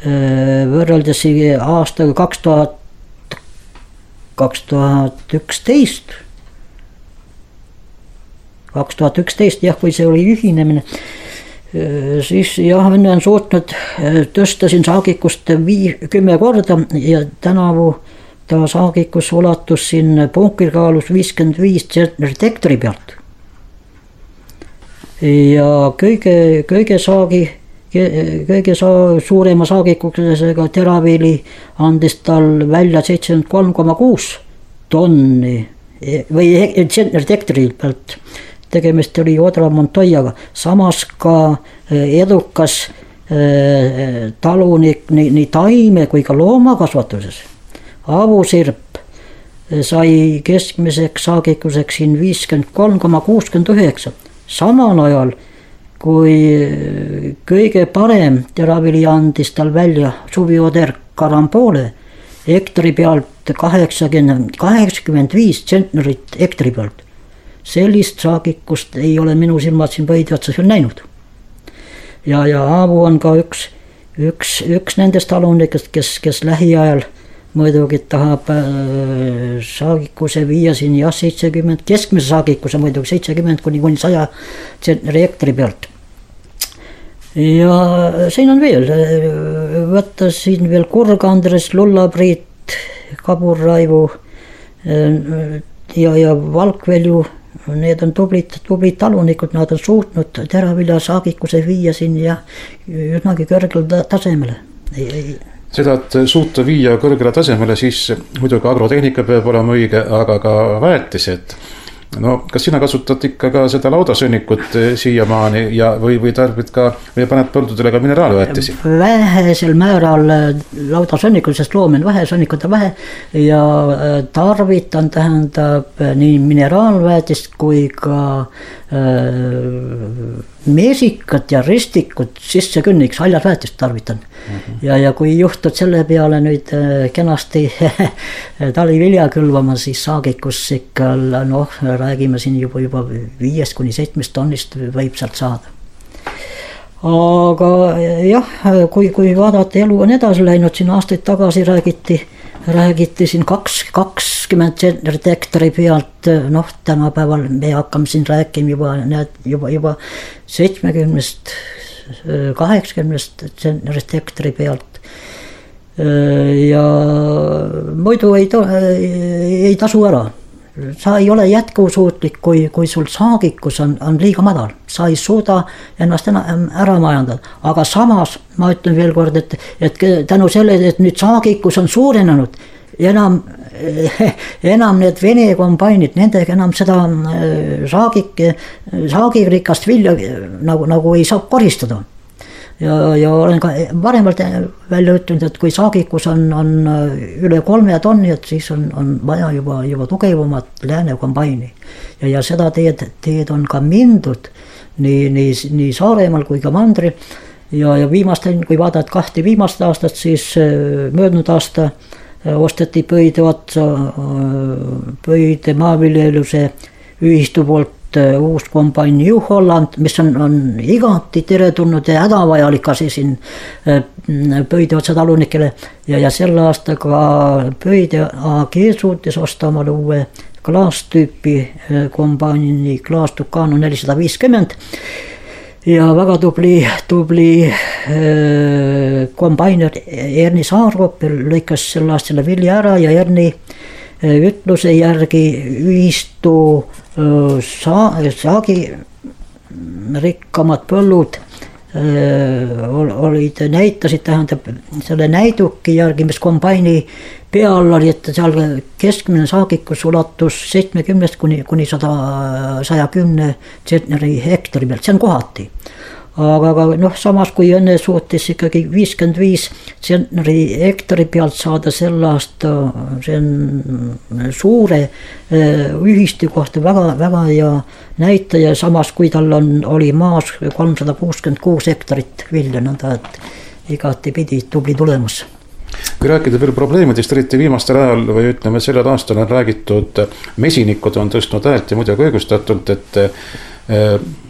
aastaga 2011 jah, kui see oli ühinemine, siis jah, õnne on suutnud tõsta siin saagikust 10 korda ja tänavu ta saagikus ulatus siin punkirkaalus 55 tsentnerit hektari pealt. Ja kõige suurema saagikusega Teraviili andis tal välja 73,6 tonni või tsentnerit hektari pealt. Tegemist oli Odra Montoyaga, samas ka edukas talunik nii taime kui ka loomakasvatuses. Aavo Sirp sai keskmiseks saagikuseks siin 53,69. Samal ajal kui kõige parem Teraviili andis tal välja Suvioder Karampoole hektari pealt 85 tsentnerit hektari pealt. Sellist saagikust ei ole minu silmad siin Põidi otsas veel näinud. Ja Aavo on ka üks nendest talunikest, kes lähiajal muidugi tahab saagikuse viia siin 70, keskmise saagikuse muidugi 70 kuni 100 tsentneri hektari pealt. Ja siin on veel, võtta siin veel Kurg Andres, Lulla-Priit, Kabur Raivo ja Valkvelju, need on tublid talunikud, nad on suutnud teravilja saagikuse viia siin ja üsnagi kõrgele tasemele. Seda, et suuta viia kõrgele tasemele, siis muidugi agrotehnika peab olema õige, aga ka väetised. No, kas sina kasutad ikka ka seda laudasõnnikut siiamaani ja või tarbid ka või paned põldudele ka mineraalväetisi? Vähesel määral laudasõnnikut, sest loomen vähe, sõnnikut on vähe ja tarvitan tähendab nii mineraalväetist kui ka meesikat ja ristikut sisse künniks, haljasväetist tarvitan. Ja kui juhtud selle peale nüüd kenasti talivilja külvama, siis saagikus ikka räägime siin juba 5 kuni 7 tonnist võib sealt saada. Aga jah, kui vaadata, elu on edasi läinud, siin aastaid tagasi räägiti siin 20 tsentnerit hektari pealt, tänapäeval me hakkame siin rääkima juba 70-st, 80 tsentnerist hektari pealt. Ja muidu ei tasu ära. Sa ei ole jätkusuutlik, kui sul saagikus on liiga madal. Sa ei suuda ennast ära majandada. Aga samas ma ütlen veel kord, et tänu selle, et nüüd saagikus on suurenenud, enam need Vene kombainid, nendega enam seda saagirikast vilja nagu ei saa koristada. Ja olen ka varemalt välja ütlenud, et kui saagikus on üle 3 tonni, et siis on vaja juba tugevamat lääne kombaini. Ja seda teed on ka mindud nii Saaremaal kui ka Mandril. Ja kui vaadad 2 viimast aastat, siis möödunud aasta osteti Põide otsa Põide maaviljeluse ühistu poolt uus kombain New Holland, mis on igati teretulnud ja hädavajalik asi siin Põide otsa talunikele. Ja selle aasta ka Põide AG suutis osta omale uue klaastüüpi kombaini Klaas Tucano 450. Ja väga tubli kombainer Erni Saarkop lõikas selle aastale vilja ära ja Erni ütluse järgi ühistu saagi rikkamad põllud näitasid, tähendab selle näiduki järgi, mis kombaini peal oli, et seal keskmine saagikus ulatus 70 kuni 110 tsentneri hektari pealt, see on kohati. Aga samas kui õnne suutis ikkagi 55 tsentneri hektari pealt saada selle aasta, see on suure ühistu kohta väga hea näitaja, samas kui tal oli maas 366 hektarit vilja, nõnda et igati pidi tubli tulemus. Kui rääkida veel probleemidest, eriti viimastel ajal või ütleme sellel aastal on räägitud, mesinikud on tõstnud häält ja muidugi õigustatult, et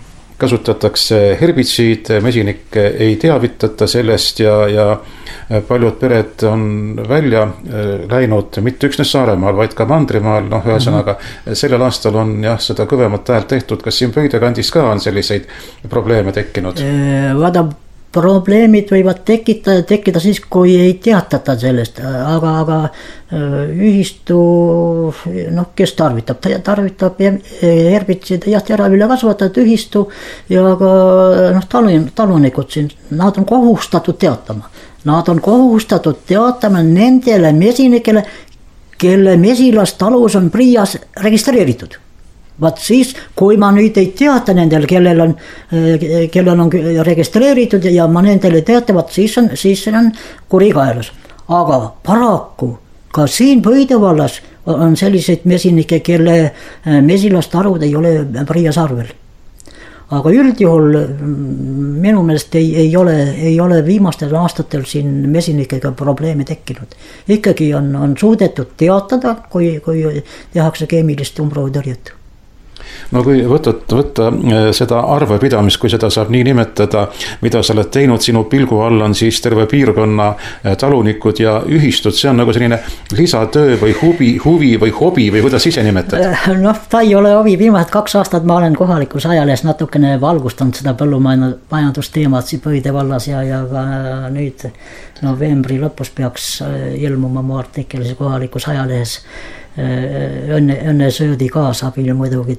kasutatakse herbitsiide, mesinikke ei teavitata sellest ja paljud pered on välja läinud mitte üksnes Saaremaal, vaid ka Mandrimaal, ühesõnaga sellel aastal on seda kõvemat häält tehtud. Kas siin Pöide kandis ka on selliseid probleeme tekkinud? Vaada, probleemid võivad tekkida siis, kui ei teatata sellest, aga ühistu, kes tarvitab herbitsiide, teraviljakasvatajad ühistu ja ka talunikud siin, nad on kohustatud teatama. Nad on kohustatud teatama nendele mesinikele, kelle mesilastalus on PRIA-s registreeritud. Vaat siis, kui ma nüüd ei teata nendel, kellel on registreeritud ja ma nendele teatavat, siis on kurikaelus. Aga paraku ka siin Pöide vallas on selliseid mesinikke, kelle mesilastarud ei ole PRIA-s arvel. Aga üldjuhul minu meelest ei ole viimastel aastatel siin mesinikega probleeme tekkinud. Ikkagi on suudetud teatada, kui tehakse keemilist umbrohutõrjet. No kui võtta seda arvepidamist, kui seda saab nii nimetada, mida sa oled teinud, sinu pilgu all on siis terve piirkonna talunikud ja ühistud, see on nagu selline lisatöö või huvi või hobi või kuidas ise nimetad? Ta ei ole hobi, viimased 2 aastat ma olen kohalikus ajalehes natukene valgustanud seda põllumajandusteemat Pöide vallas ja ka nüüd novembri lõpus peaks ilmuma mu artikkel kohalikus ajalehes Õnne Söödi kaasabil muidugi.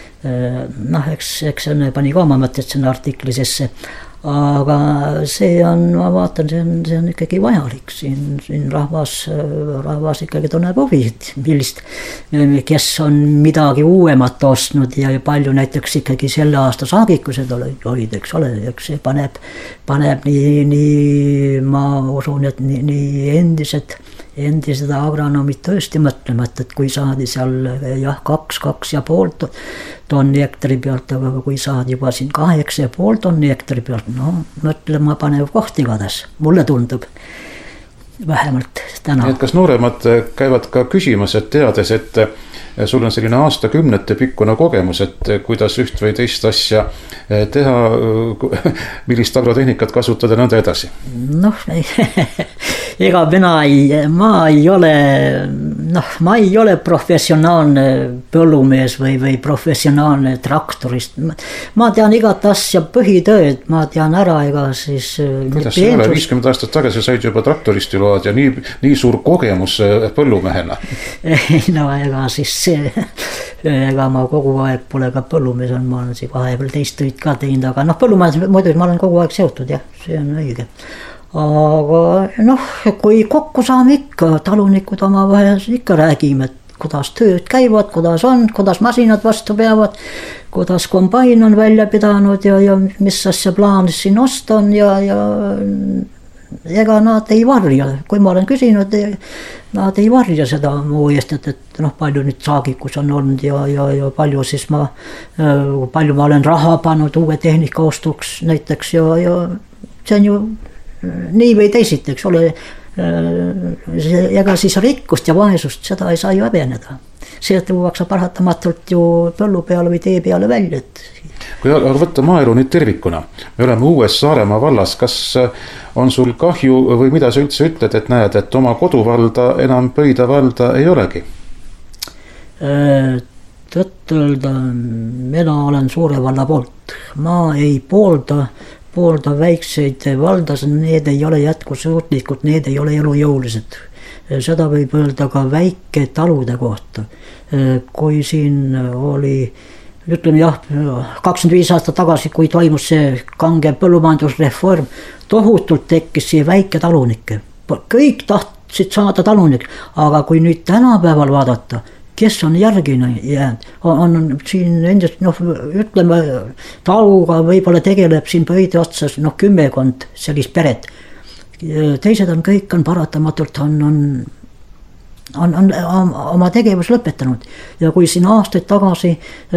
Eks Õnne pani ka oma mõtted sinna artikli sisse, aga see on, ma vaatan, see on ikkagi vajalik. Siin rahvas ikkagi tunneb huvi, kes on midagi uuemat ostnud ja palju näiteks ikkagi selle aasta saagikused olid, eks ole, eks see paneb nii ma usun, et nii endised agronomid tõesti mõtlema, et kui saadi seal 2,5 tonni hektari pealt, aga kui saadi juba siin 8,5 tonni hektari pealt, mõtlema panev koht igatahes, mulle tundub vähemalt täna. Kas nooremad käivad ka küsimas, et teades, et sul on selline aastakümnete pikkune kogemus, et kuidas üht või teist asja teha, millist agrotehnikat kasutada, nõnda edasi? Ega ma ei ole professionaalne põllumees või professionaalne traktorist. Ma tean igat asja põhitööd, ma tean ära, ega siis... Kuidas see ole? 50 aastat tagasi said juba traktoristi load ja nii suur kogemus põllumehena? Ega siis ega ma kogu aeg pole ka põllumees, ma olen siin vahepeal teist tööd ka teinud, aga põllumajandus muidugi ma olen kogu aeg seotud, jah, see on õige. Aga kui kokku saame ikka, talunikud omavahel ikka räägime, et kuidas tööd käivad, kuidas masinad vastu peavad, kuidas kombain on välja pidanud ja mis asja plaanis siin osta on ja ega nad ei varja, kui ma olen küsinud, nad ei varja seda mu eest, et palju nüüd saagikus on olnud ja palju ma olen raha pannud uue tehnika ostuks näiteks ja see on ju nii või teisiti, eks ole, ega siis rikkust ja vaesust, seda ei saa ju häbeneda. See tuuakse paratamatult ju põllu peale või tee peale välja. Kui võtta maaelu nüüd tervikuna, me oleme uues Saaremaa vallas, kas on sul kahju või mida sa üldse ütled, et näed, et oma koduvalda enam Pöide valda ei olegi? Tõtt-öelda, mina olen suure valla poolt. Ma ei poolda väikseid valdasid, need ei ole jätkusuutlikud, need ei ole elujõulised. Seda võib öelda ka väike talude kohta. Kui siin oli, ütleme 25 aastat tagasi, kui toimus see kange põllumajandusreform, tohutult tekkis siia väike talunikke. Kõik tahtsid saada talunik, aga kui nüüd tänapäeval vaadata, kes on järgine jäänud, on siin endast, ütleme, taluga võib-olla tegeleb siin Pöide otsas 10 sellist peret. Teised kõik on paratamatult on oma tegevus lõpetanud ja kui siin aastaid tagasi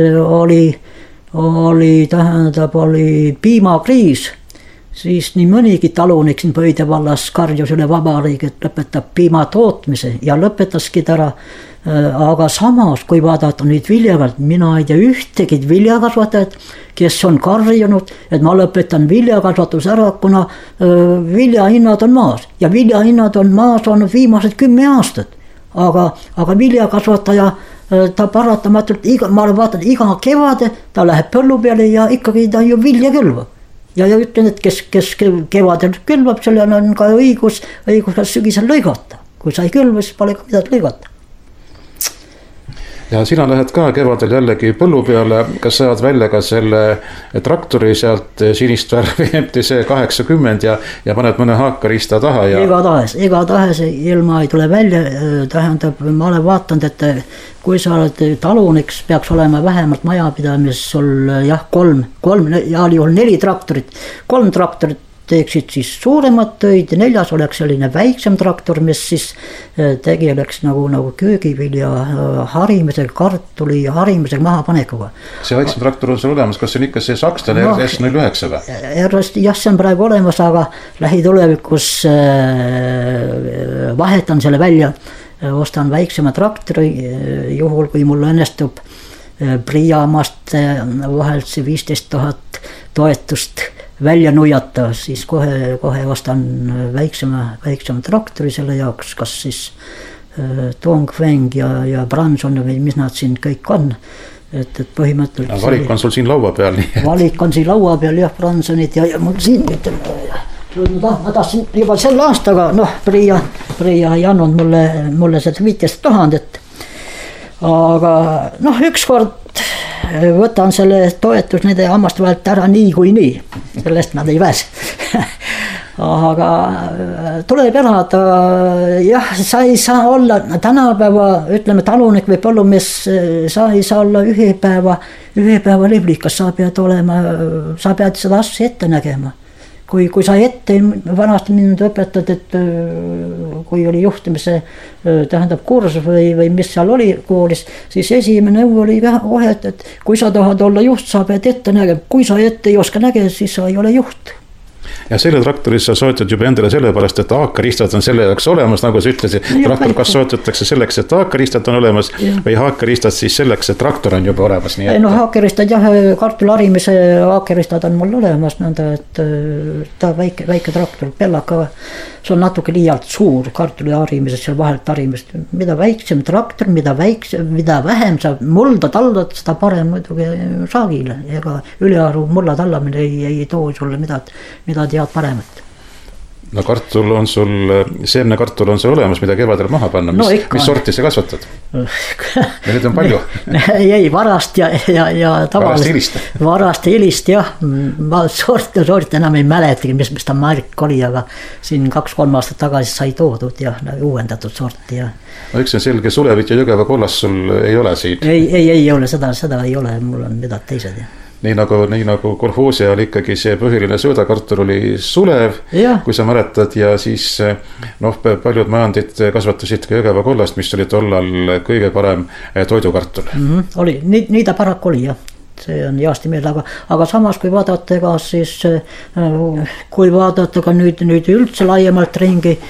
oli piimakriis, siis nii mõnigi talunik siin Pöide vallas karjus üle vabariigi, et lõpetab piima tootmise ja lõpetaski ära aga samas, kui vaadata nüüd viljakasvatajat, mina ei tea ühtegi viljakasvatajat, kes on karjunud, et ma lõpetan viljakasvatuse ära, kuna viljahinnad on maas ja viljahinnad on maas olnud viimased 10 aastat. Aga viljakasvataja, ta paratamatult, ma olen vaadanud iga kevade, ta läheb põllu peale ja ikkagi ta ju vilja külvab. Ja ütlen, et kes kevadel külvab, sellel on ka õigus sügisel lõigata. Kui sa ei külva, siis pole ka midagi lõigata. Ja sina lähed ka kevadel jällegi põllu peale, kas saad välja ka selle traktori sealt sinist värvi MTC 80 ja paned mõne haakariista taha? Ja... Igatahes ilma ei tule välja, tähendab, ma olen vaatanud, et kui sa oled taluniks, peaks olema vähemalt majapidamis sul ja oli 4 traktorit, 3 traktorit teeksid siis suuremad töid ja 4. oleks selline väiksem traktor, mis siis tegeleks nagu köögivilja harimisega, kartuli harimisega mahapanekuga. See väiksem traktor on sul olemas, kas see on ikka see Sakstel S09 või? Jah, see on praegu olemas, aga lähitulevikus vahetan selle välja, ostan väiksema traktori, juhul kui mul õnnestub Priiamaast vahelt see 15 000 toetust välja nuijata, siis kohe ostan väiksema traktori selle jaoks, kas siis Dongfeng ja Branson või mis nad siin kõik on. Et põhimõtteliselt... Ja valik on sul siin laua peal. Valik on siin laua peal, jah, Bransonid ja mul siin ma tahtsin juba sel aastaga, Priia ei andnud mulle seda 15 000, aga ükskord võtan selle toetus nende hammaste vahelt ära nii, sellest nad ei pääse. Aga tuleb elada, jah, sa ei saa olla tänapäeva, ütleme talunik või põllumees, sa ei saa olla ühe päeva liblikas, sa pead seda asja ette nägema. Kui sa ette vanasti mind õpetad, et kui oli juhtimise tähendab kurs või mis seal oli koolis, siis esimene nõu oli kohe, et kui sa tahad olla juht, sa pead ette nägema. Kui sa ette ei oska nägema, siis sa ei ole juht. Ja selle traktoris sa soetad juba endale sellepärast, et haakariistad on selle jaoks olemas, nagu sa ütlesid, traktor kas soetatakse selleks, et haakariistad on olemas või haakariistad siis selleks, et traktor on juba olemas. Haakariistad jah, kartularimise haakariistad on mul olemas, nõnda, et ta väike traktor, pellaka, see on natuke liialt suur kartuliharimisest, seal vahelt harimist. Mida väiksem traktor, mida vähem sa mulda tallad, seda parem muidugi saagile. Ega ülearu mulla tallamine ei too sulle mida tead paremat. No kartul on sul, seemnekartul on see olemas, mida kevadel maha panna. Mis sorti sa kasvatad? Ja need on palju. Ei, varast ja tavalist. Varast ja hilist, jah. Ma sorti enam ei mäletagi, mis ta märk oli, aga siin 2-3 aastat tagasi sai toodud ja uuendatud sorti. Ja. No üks on selge, Sulevit ja Jõgeva kollast sul ei ole siin? Ei ole, seda ei ole, mul on midagi teised. Ja. Nii nagu kolhoosi ajal ikkagi see põhiline söödakartul oli Sulev, kui sa mäletad, ja siis paljud majandid kasvatasid ka Jõgeva kollast, mis oli tollal kõige parem toidukartul. Oli, nii ta paraku oli, jah. See on heasti meelde, aga samas kui vaadata ka nüüd üldse laiemalt ringi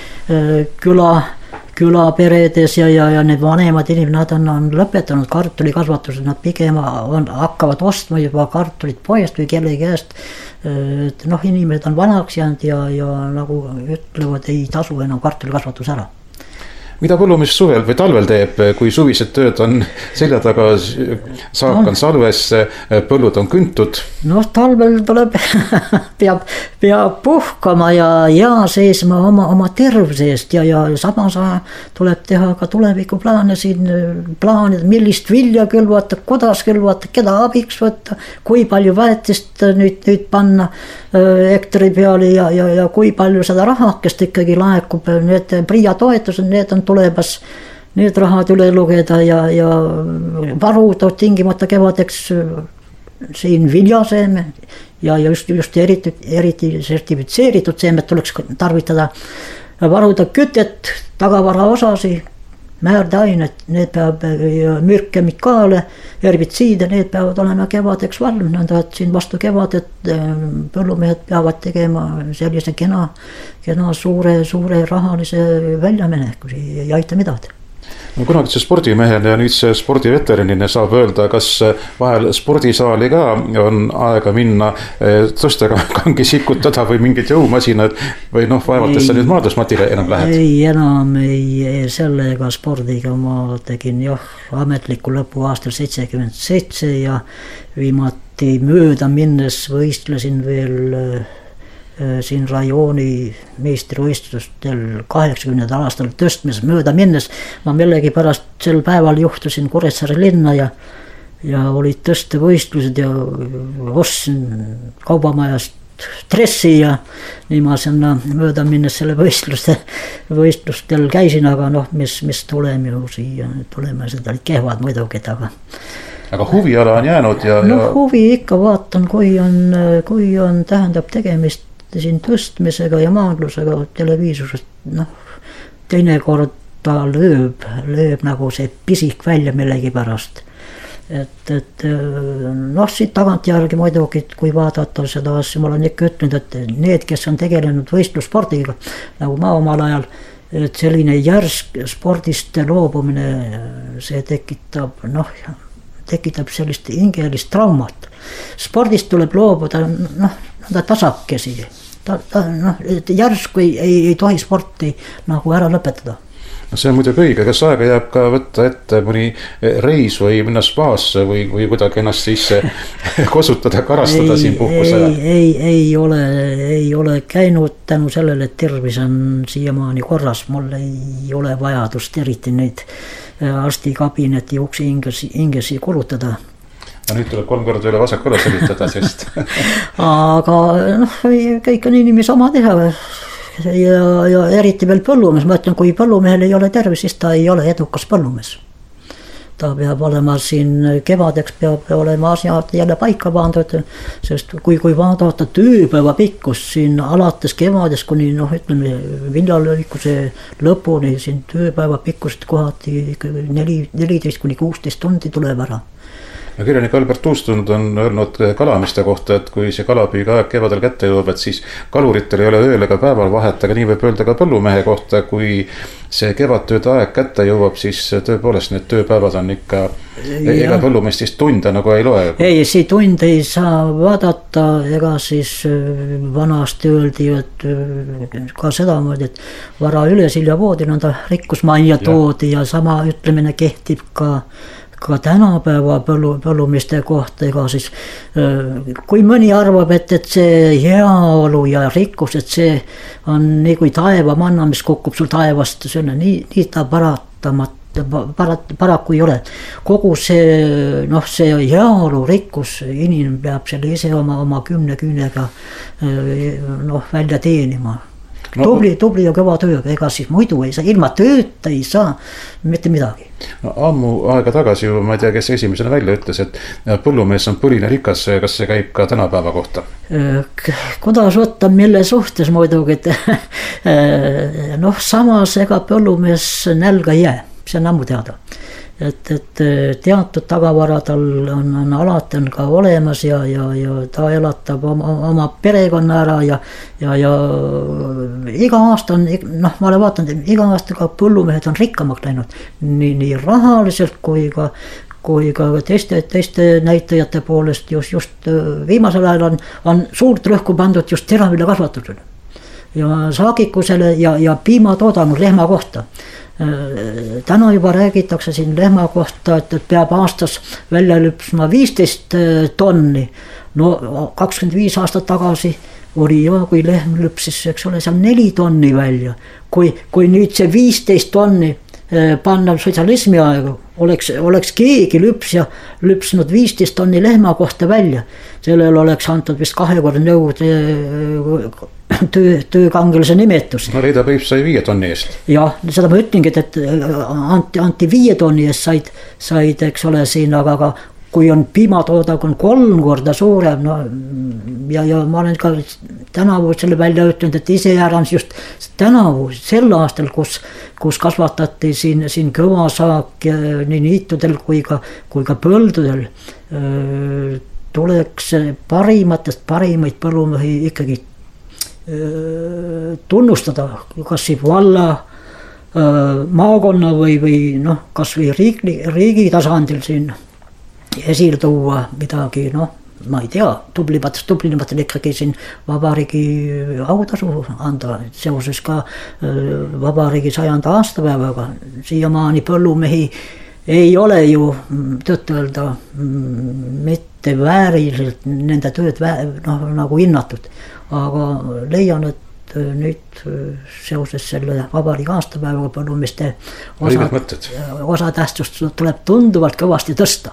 külaperedes ja need vanemad inimesed, nad on lõpetanud kartulikasvatused, nad pigem hakkavad ostma juba kartulit poest või kellegi käest. Inimesed on vanaks jäänud ja nagu ütlevad, ei tasu enam kartulikasvatus ära. Mida põllumees suvel või talvel teeb, kui suvised tööd on selja taga, saak on salves, põllud on küntud? Talvel tuleb, peab puhkama ja seisma oma tervuse eest ja samas tuleb teha ka tulevikuplaane siin, plaanid, millist vilja külvata, kuidas külvata, keda abiks võtta, kui palju väetist nüüd panna hektari peale ja kui palju seda rahakest ikkagi laekub, need Priia toetused, need on tulemas, need rahad üle lugeda ja varud tingimata kevadeks siin viljaseeme ja just eriti sertifitseeritud seemet tuleks tarvitada, varuda kütet, tagavara osasi, määrdeained, need peab mürkkemikaale, herbitsiide, need peavad olema kevadeks valmis, nõnda, et siin vastu kevadet põllumehed peavad tegema sellise kena suure rahalise väljamenekusi ja aita midagi. Kunagise spordimehena ja nüüd see spordiveteranina saab öelda, kas vahel spordisaali ka on aega minna, tõstega kangi sikutada või mingid jõumasinad või vaevalt, et sa nüüd maadlusmatile enam lähed? Ei, enam ei sellega spordiga ma tegin ametliku lõpu aastal 77 ja viimati mööda minnes võistlesin veel siin rajooni meistrivõistlustel 80. aastal tõstmes mööda minnes. Ma millegi pärast sel päeval juhtusin Kuressaare linna ja olid tõstevõistlused ja ostsin kaubamajast dressi ja nii ma sinna mööda minnes selle võistlustel käisin, aga mis tulemusi olid kehvad muidugi taga. Aga huviala on jäänud ja... huvi ikka vaatan, kui on tähendab tegemist siin tõstmisega ja maadlusega televiisorist, teinekord ta lööb nagu see pisik välja millegi pärast. Et siit tagantjärgi muidugi, kui vaadata seda asja, ma olen ikka ütlenud, et need, kes on tegelenud võistlusspordiga, nagu ma omal ajal, et selline järsk spordist loobumine, see tekitab sellist hingelist traumat. Spordist tuleb loobuda, tasakesi. Järsku ei tohi sporti nagu ära lõpetada. See on muidugi õige, kas aega jääb ka võtta ette mõni reis või minna spaasse või kuidagi ennast sisse kosutada, karastada siin puhkusajal? Ei ole käinud tänu sellele, et tervis on siiamaani korras, mul ei ole vajadust eriti neid arstikabineti uksi hingesi kulutada. Nüüd tuleb 3 korda üle vasakule sõlitada, sest... Aga kõik on inimese oma teha ja eriti veel põllumees. Ma ütlen, kui põllumehel ei ole tervis, siis ta ei ole edukas põllumees. Ta peab olema siin kevadeks, peab olema asjad jälle paika pandud, sest kui vaadata tööpäeva pikkust siin alates kevadest kuni viljalõikuse lõpuni, siin tööpäeva pikkust kohati 14–16 tundi tuleb ära. Kirjanik Albert Uustund on öelnud kalamiste kohta, et kui see kalapüüga aeg kevadel kätte jõuab, et siis kaluritel ei ole ööl ega päeval vahet, aga nii võib öelda ka põllumehe kohta, kui see kevadtööde aeg kätte jõuab, siis tõepoolest need tööpäevad on ikka, ega põllumeestist tunde nagu ei loe. Ei, see tund ei saa vaadata, ega siis vanasti öeldi, et ka seda moodi, et vara üles hilja voodin on ta rikkusmajja toodi ja sama ütlemine kehtib ka tänapäeva põllumiste kohta, ega siis kui mõni arvab, et see heaolu ja rikkus, et see on nii kui taevamanna, mis kukub sul taevast, nii ta paraku ei ole. Kogu see heaolu rikkus, inimene peab selle ise oma 10 küünega välja teenima. Tubli ja kõva tööga, ega siis muidu ei saa, ilma tööta ei saa mitte midagi. Ammu aega tagasi juba, ma ei tea, kes esimesena välja ütles, et põllumees on põline rikas, kas see käib ka tänapäeva kohta? Kuidas võtta, mille suhtes muidugi, samas ega põllumees nälga ei jää, see on ammu teada. Et teatud tagavaradal on alati on ka olemas ja ta elatab oma perekonna ära ja iga aasta on, ma olen vaatanud, iga aasta ka põllumehed on rikkamaks läinud nii rahaliselt kui ka teiste näitajate poolest just viimasel ajal on suurt rõhku pandud just teravilja kasvatusele ja saagikusele ja piimatoodangu lehma kohta. Täna juba räägitakse siin lehma kohta, et peab aastas välja lüpsma 15 tonni. 25 aastat tagasi oli kui lehm lüpsis, eks ole, seal 4 tonni välja. Kui nüüd see 15 tonni panna sotsialismi aegu, oleks keegi lüpsnud 15 tonni lehma kohta välja. Sellel oleks antud vist 2 korda nõude töökangelase nimetus. Reida Peip sai 5 tonni eest. Jah, seda ma ütlengi, et anti 5 tonni eest said, eks ole, siin, aga kui on piimatoodang on 3 korda suurem, ja ma olen ka tänavu selle välja ütlenud, et iseäärans just tänavu, sel aastal, kus kasvatati siin kõvasaak nii niitudel kui ka põldudel, tuleks parimaid põllumehi ikkagi tunnustada, kas valla maakonna või noh, kas või riigi tasandil siin esile tuua midagi, noh, ma ei tea, tublimatele ikkagi siin vabariigi autasu anda seoses ka vabariigi 100. aastapäevaga. Siiamaani põllumehi ei ole ju tõtt-öelda mitte vääriliselt nende tööd nagu hinnatud, aga leian, et nüüd seoses selle vabariigi aastapäevaga põllumeeste osatähtsust tuleb tunduvalt kõvasti tõsta.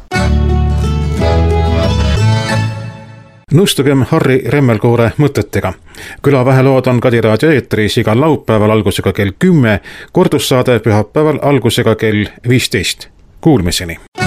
Nõustugem Harri Remmelkoore mõtetega. Külavähelood on Kadi raadio eetris igal laupäeval algusega kell 10, kordussaade pühapäeval algusega kell 15. Kuulmiseni!